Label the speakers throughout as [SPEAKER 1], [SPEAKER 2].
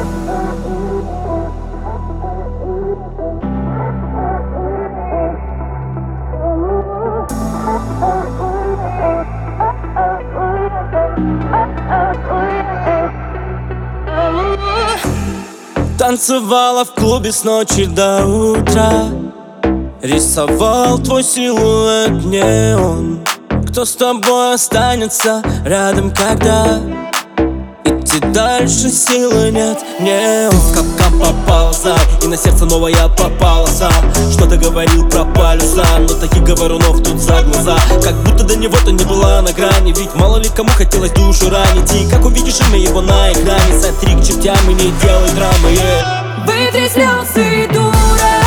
[SPEAKER 1] Танцевала в клубе с ночи до утра, рисовал твой силуэт неон. Кто с тобой останется рядом, когда идти дальше силы нет? Мне ты в капкан попался, и на сердце новая попалась. Что-то говорил про полюса, но таких говорунов тут за глаза. Как будто до него ты не была на грани, ведь мало ли кому хотелось душу ранить. И как увидишь имя его на экране, сотри к чертям и не делай драмы,
[SPEAKER 2] Вытри слезы, дура,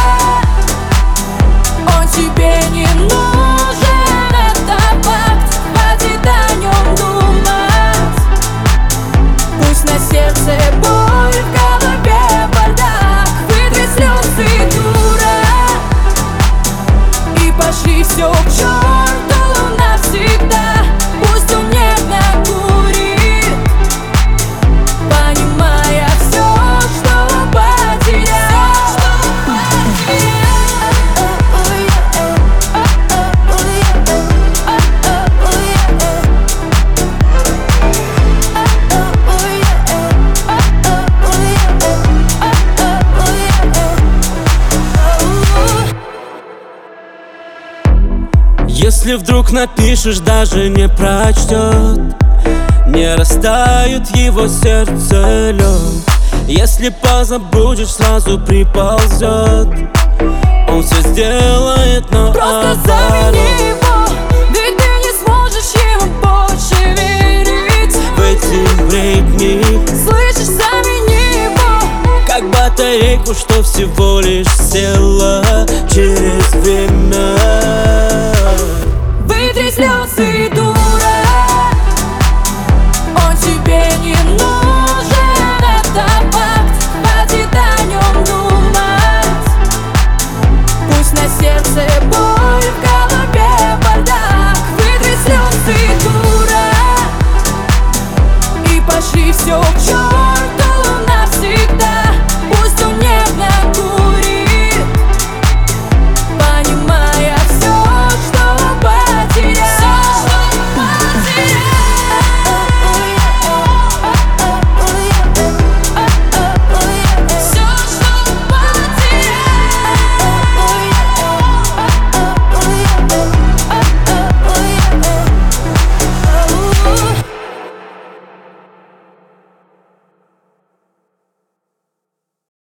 [SPEAKER 2] он тебе не нужен, это факт, хватит о нем думать. Пусть на сердце боль, в голове бардак. Вытри слезы, дура, и пошли все к черту навсегда. Пусть он нервно курит, понимая все, что
[SPEAKER 1] если вдруг напишешь, даже не прочтет, не растает его сердце лед. Если позабудешь, сразу приползет. Он все сделает, но
[SPEAKER 2] просто замени его, ведь ты не сможешь ему больше верить.
[SPEAKER 1] В эти ритмы,
[SPEAKER 2] слышишь, замени его,
[SPEAKER 1] как батарейку, что всего лишь села через время.